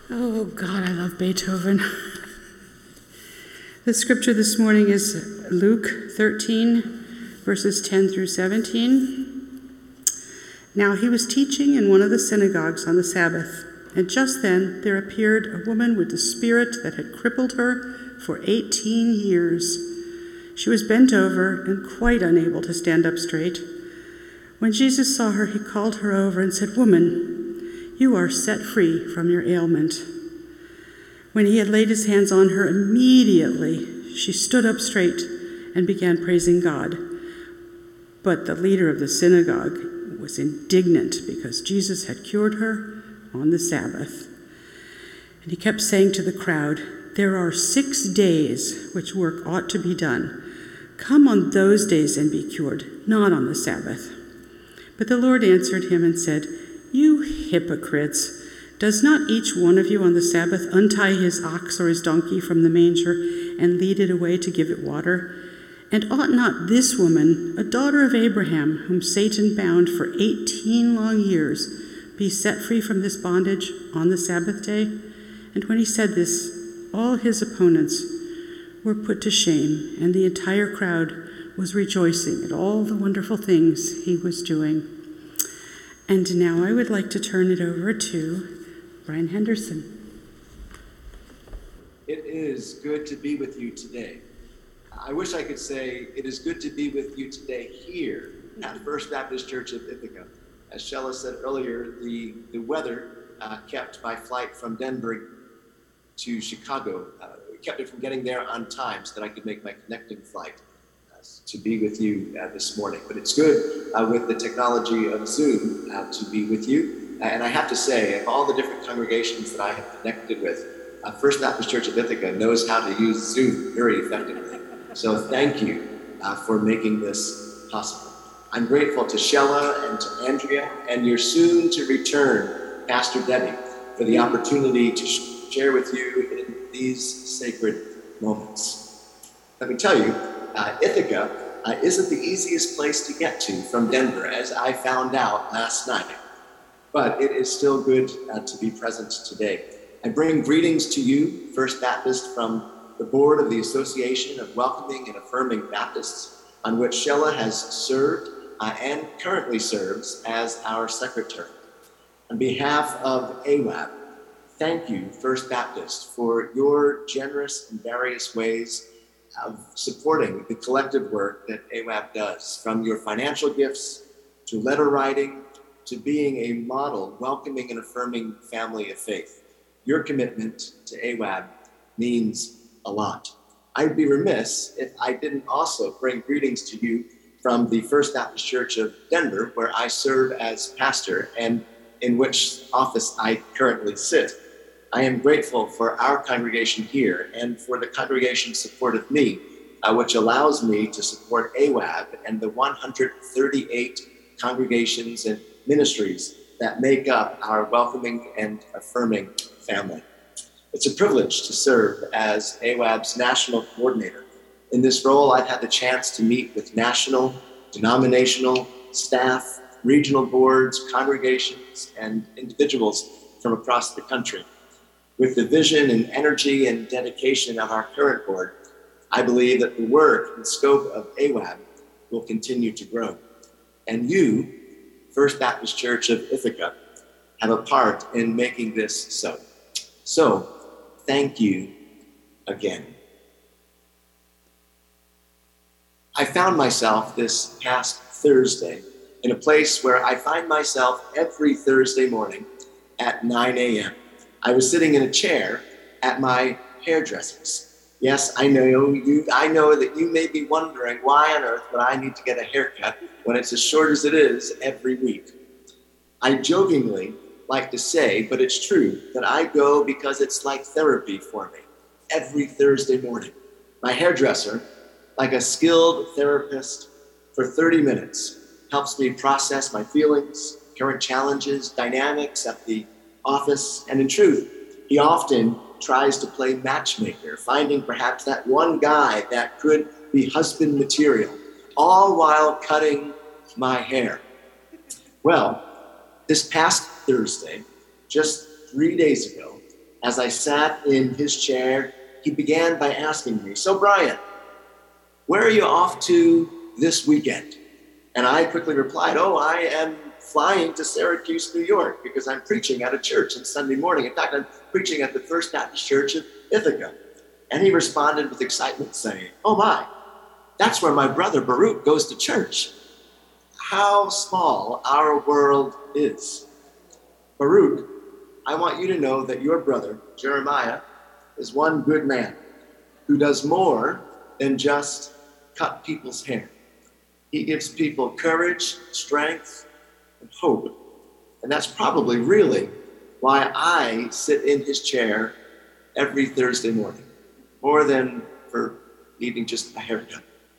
Oh, God, I love Beethoven. The scripture this morning is Luke 13, verses 10 through 17. Now he was teaching in one of the synagogues on the Sabbath, and just then there appeared a woman with a spirit that had crippled her for 18 years. She was bent over and quite unable to stand up straight. When Jesus saw her, he called her over and said, "Woman, you are set free from your ailment." When he had laid his hands on her, immediately she stood up straight and began praising God. But the leader of the synagogue was indignant because Jesus had cured her on the Sabbath. And he kept saying to the crowd, "There are 6 days which work ought to be done. Come on those days and be cured, not on the Sabbath." But the Lord answered him and said, "You hypocrites! Does not each one of you on the Sabbath untie his ox or his donkey from the manger and lead it away to give it water? And ought not this woman, a daughter of Abraham, whom Satan bound for 18 long years, be set free from this bondage on the Sabbath day?" And when he said this, all his opponents were put to shame, and the entire crowd was rejoicing at all the wonderful things he was doing. And now I would like to turn it over to Brian Henderson. It is good to be with you today. I wish I could say it is good to be with you today here at First Baptist Church of Ithaca. As Shella said earlier, the weather kept my flight from Denver to Chicago, kept it from getting there on time so that I could make my connecting flight to be with you this morning. But it's good with the technology of Zoom to be with you. And I have to say, of all the different congregations that I have connected with, First Baptist Church of Ithaca knows how to use Zoom very effectively. So thank you for making this possible. I'm grateful to Shella and to Andrea and your soon to return Pastor Debbie for the opportunity to share with you in these sacred moments. Let me tell you, Ithaca isn't the easiest place to get to from Denver, as I found out last night. But it is still good to be present today. I bring greetings to you, First Baptist, from the board of the Association of Welcoming and Affirming Baptists, on which Shella has served and currently serves as our secretary. On behalf of AWAB, thank you, First Baptist, for your generous and various ways of supporting the collective work that AWAB does, from your financial gifts to letter writing to being a model, welcoming and affirming family of faith. Your commitment to AWAB means a lot. I'd be remiss if I didn't also bring greetings to you from the First Baptist Church of Denver, where I serve as pastor and in which office I currently sit. I am grateful for our congregation here and for the congregation's support of me, which allows me to support AWAB and the 138 congregations and ministries that make up our welcoming and affirming family. It's a privilege to serve as AWAB's national coordinator. In this role, I've had the chance to meet with national, denominational, staff, regional boards, congregations, and individuals from across the country. With the vision and energy and dedication of our current board, I believe that the work and scope of AWAB will continue to grow. And you, First Baptist Church of Ithaca, have a part in making this so. So, thank you again. I found myself this past Thursday in a place where I find myself every Thursday morning at 9 a.m. I was sitting in a chair at my hairdresser's. Yes, I know that you may be wondering why on earth would I need to get a haircut when it's as short as it is every week. I jokingly like to say, but it's true, that I go because it's like therapy for me every Thursday morning. My hairdresser, like a skilled therapist, for 30 minutes, helps me process my feelings, current challenges, dynamics at the office, and in truth, he often tries to play matchmaker, finding perhaps that one guy that could be husband material, all while cutting my hair. Well, this past Thursday, just 3 days ago, As I sat in his chair, he began by asking me, "So Brian, where are you off to this weekend?" And I quickly replied, "Oh, I am flying to Syracuse, New York, because I'm preaching at a church on Sunday morning. In fact, I'm preaching at the First Baptist Church of Ithaca." And he responded with excitement, saying, "Oh my, that's where my brother Baruch goes to church." How small our world is. Baruch, I want you to know that your brother, Jeremiah, is one good man who does more than just cut people's hair. He gives people courage, strength, and hope. And that's probably really why I sit in his chair every Thursday morning, more than for needing just a haircut.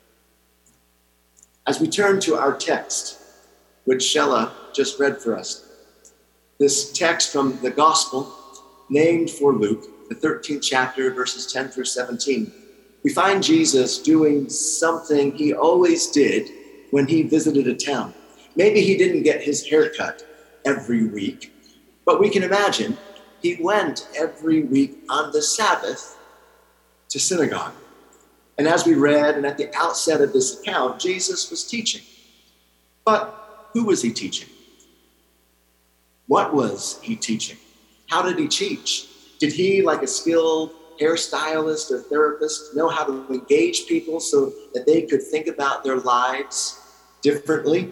As we turn to our text, which Shella just read for us, this text from the gospel named for Luke, the 13th chapter, verses 10 through 17, we find Jesus doing something he always did when he visited a town. Maybe he didn't get his hair cut every week, but we can imagine he went every week on the Sabbath to synagogue. And as we read, and at the outset of this account, Jesus was teaching. But who was he teaching? What was he teaching? How did he teach? Did he, like a skilled hairstylist or therapist, know how to engage people so that they could think about their lives differently?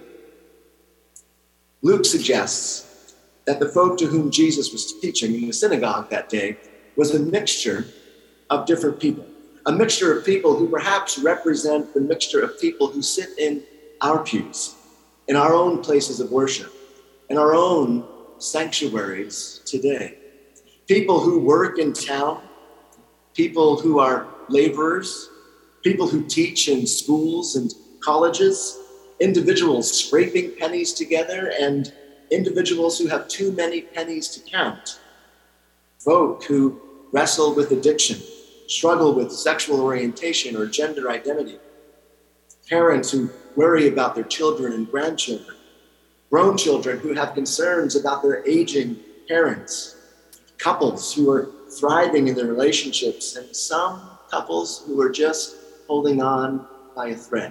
Luke suggests that the folk to whom Jesus was teaching in the synagogue that day was a mixture of different people, a mixture of people who perhaps represent the mixture of people who sit in our pews, in our own places of worship, in our own sanctuaries today. People who work in town, people who are laborers, people who teach in schools and colleges, individuals scraping pennies together, and individuals who have too many pennies to count. Folk who wrestle with addiction, struggle with sexual orientation or gender identity. Parents who worry about their children and grandchildren. Grown children who have concerns about their aging parents. Couples who are thriving in their relationships, and some couples who are just holding on by a thread.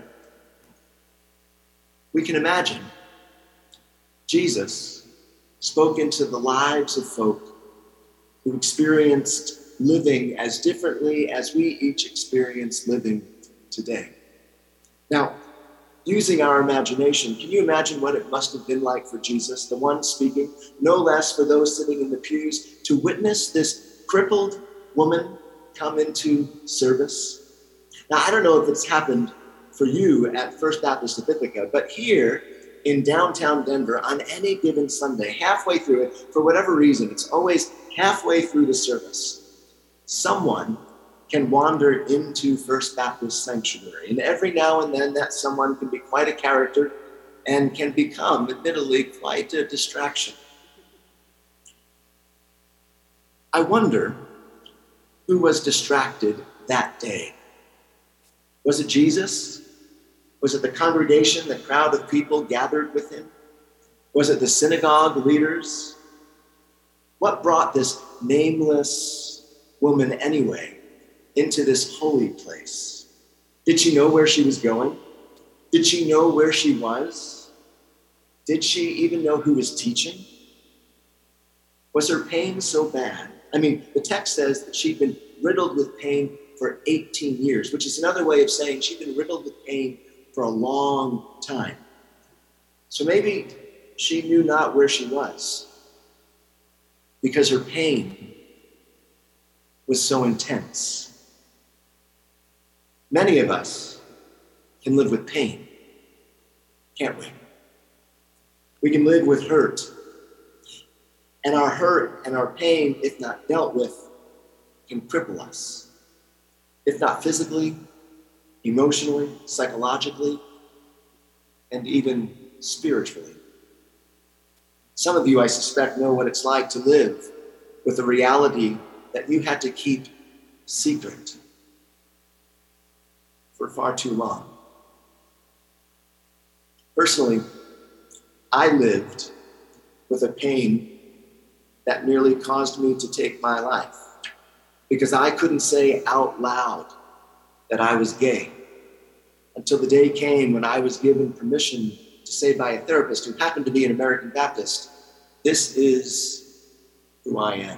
We can imagine Jesus spoke into the lives of folk who experienced living as differently as we each experience living today. Now, using our imagination, can you imagine what it must have been like for Jesus, the one speaking, no less for those sitting in the pews, to witness this crippled woman come into service? Now, I don't know if it's happened for you at First Baptist of Ithaca, but here in downtown Denver, on any given Sunday, halfway through it, for whatever reason, it's always halfway through the service, someone can wander into First Baptist Sanctuary. And every now and then that someone can be quite a character and can become, admittedly, quite a distraction. I wonder who was distracted that day. Was it Jesus? Was it the congregation, the crowd of people gathered with him? Was it the synagogue leaders? What brought this nameless woman anyway into this holy place? Did she know where she was going? Did she know where she was? Did she even know who was teaching? Was her pain so bad? I mean, the text says that she'd been riddled with pain for 18 years, which is another way of saying she'd been riddled with pain for a long time. So maybe she knew not where she was because her pain was so intense. Many of us can live with pain, can't we? We can live with hurt. And our hurt and our pain, if not dealt with, can cripple us. If not physically, emotionally, psychologically, and even spiritually. Some of you, I suspect, know what it's like to live with a reality that you had to keep secret for far too long. Personally, I lived with a pain that nearly caused me to take my life because I couldn't say out loud that I was gay until the day came when I was given permission to say by a therapist who happened to be an American Baptist, "This is who I am."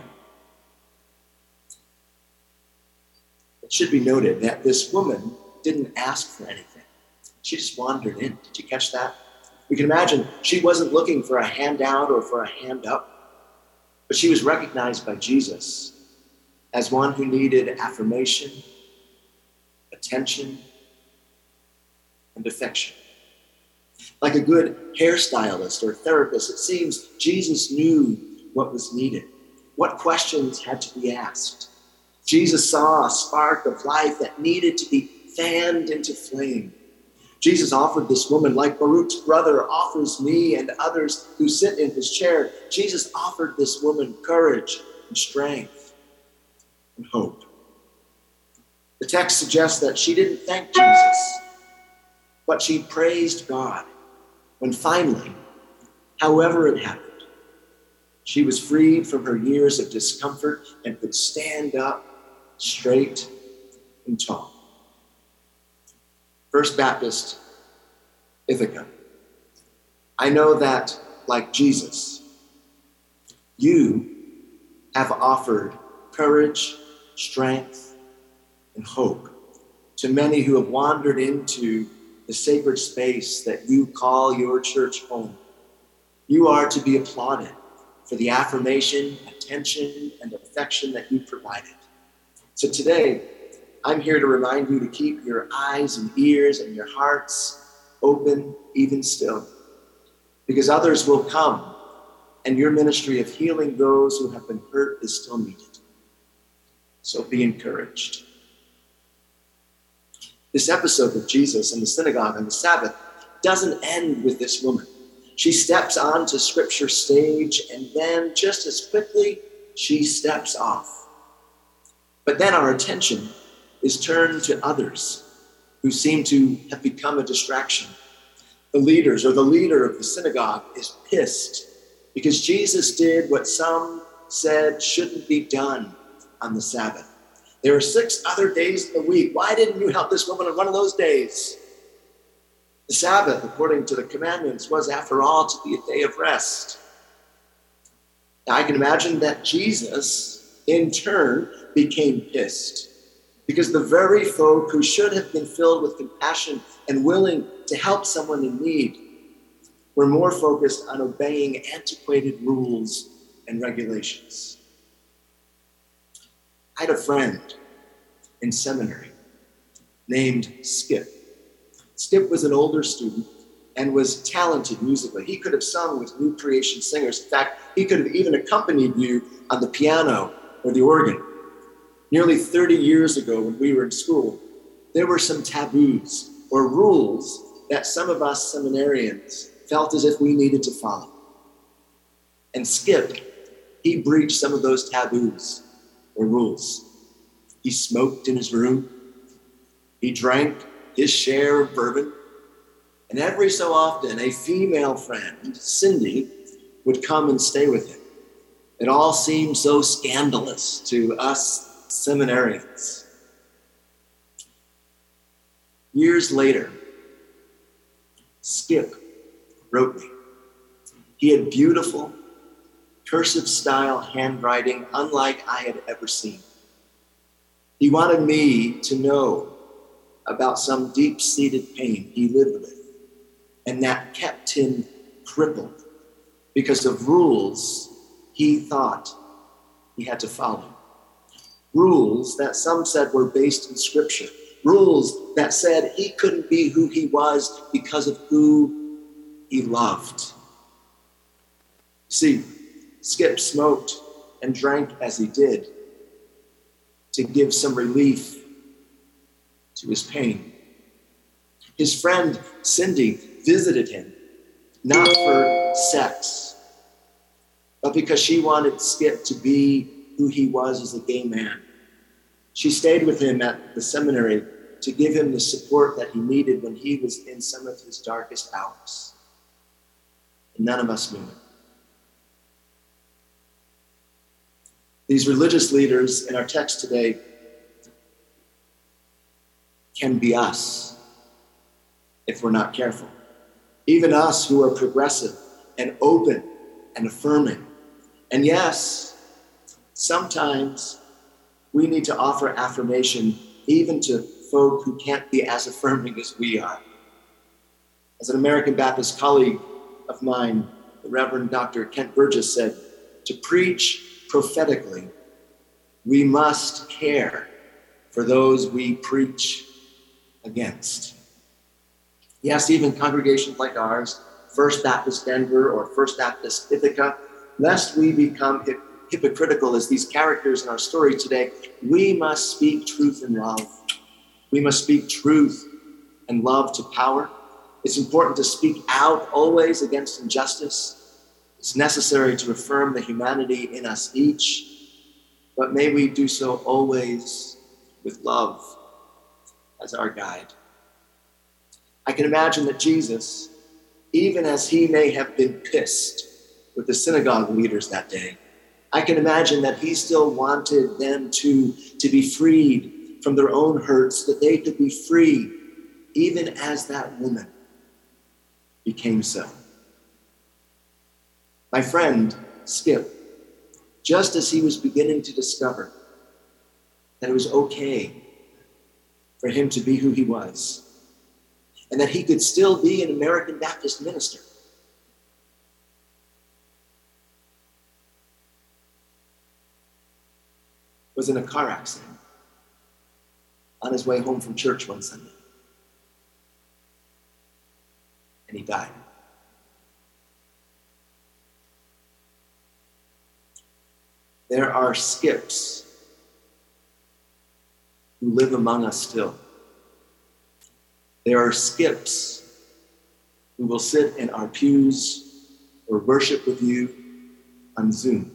It should be noted that this woman didn't ask for anything. She just wandered in. Did you catch that? We can imagine she wasn't looking for a handout or for a hand up, but she was recognized by Jesus as one who needed affirmation, attention, and affection. Like a good hairstylist or therapist, it seems Jesus knew what was needed, what questions had to be asked. Jesus saw a spark of life that needed to be fanned into flame. Jesus offered this woman, like Baruch's brother offers me and others who sit in his chair. Jesus offered this woman courage and strength and hope. The text suggests that she didn't thank Jesus, but she praised God when finally, however it happened, she was freed from her years of discomfort and could stand up straight and tall. First Baptist, Ithaca. I know that, like Jesus, you have offered courage, strength, and hope to many who have wandered into the sacred space that you call your church home. You are to be applauded for the affirmation, attention, and affection that you provided. So today, I'm here to remind you to keep your eyes and ears and your hearts open even still, because others will come and your ministry of healing those who have been hurt is still needed. So be encouraged. This episode of Jesus in the synagogue on the Sabbath doesn't end with this woman. She steps onto Scripture stage, and then just as quickly, she steps off. But then our attention is turned to others who seem to have become a distraction. The leaders or the leader of the synagogue is pissed because Jesus did what some said shouldn't be done on the Sabbath. There are 6 other days in the week. Why didn't you help this woman on one of those days? The Sabbath, according to the commandments, was, after all, to be a day of rest. Now, I can imagine that Jesus, in turn, became pissed because the very folk who should have been filled with compassion and willing to help someone in need were more focused on obeying antiquated rules and regulations. I had a friend in seminary named Skip. Skip was an older student and was talented musically. He could have sung with New Creation Singers. In fact, he could have even accompanied you on the piano or the organ. Nearly 30 years ago, when we were in school, there were some taboos or rules that some of us seminarians felt as if we needed to follow. And Skip, he breached some of those taboos or rules. He smoked in his room. He drank his share of bourbon. And every so often, a female friend, Cindy, would come and stay with him. It all seemed so scandalous to us seminarians. Years later, Skip wrote me. He had beautiful, cursive style handwriting unlike I had ever seen. He wanted me to know about some deep-seated pain he lived with, and that kept him crippled because of rules he thought he had to follow. Rules that some said were based in Scripture. Rules that said he couldn't be who he was because of who he loved. See, Skip smoked and drank as he did to give some relief to his pain. His friend Cindy visited him, not for sex, but because she wanted Skip to be who he was as a gay man. She stayed with him at the seminary to give him the support that he needed when he was in some of his darkest hours. And none of us knew it. These religious leaders in our text today can be us if we're not careful. Even us who are progressive and open and affirming. And yes, sometimes we need to offer affirmation even to folk who can't be as affirming as we are. As an American Baptist colleague of mine, the Reverend Dr. Kent Burgess said, to preach prophetically, we must care for those we preach against. Yes, even congregations like ours, First Baptist Denver or First Baptist Ithaca, lest we become hypocritical as these characters in our story today, we must speak truth in love. We must speak truth and love to power. It's important to speak out always against injustice. It's necessary to affirm the humanity in us each, but may we do so always with love as our guide. I can imagine that Jesus, even as he may have been pissed with the synagogue leaders that day, I can imagine that he still wanted them to be freed from their own hurts, that they could be free, even as that woman became so. My friend, Skip, just as he was beginning to discover that it was okay for him to be who he was, and that he could still be an American Baptist minister, was in a car accident on his way home from church one Sunday. And he died. There are Skips who live among us still. There are Skips who will sit in our pews or worship with you on Zoom.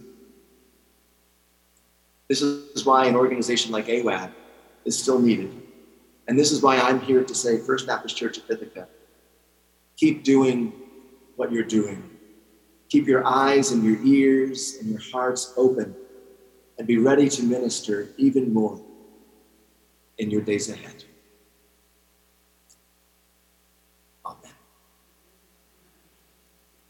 This is why an organization like AWAD is still needed. And this is why I'm here to say, First Baptist Church of Ithaca, keep doing what you're doing. Keep your eyes and your ears and your hearts open and be ready to minister even more in your days ahead.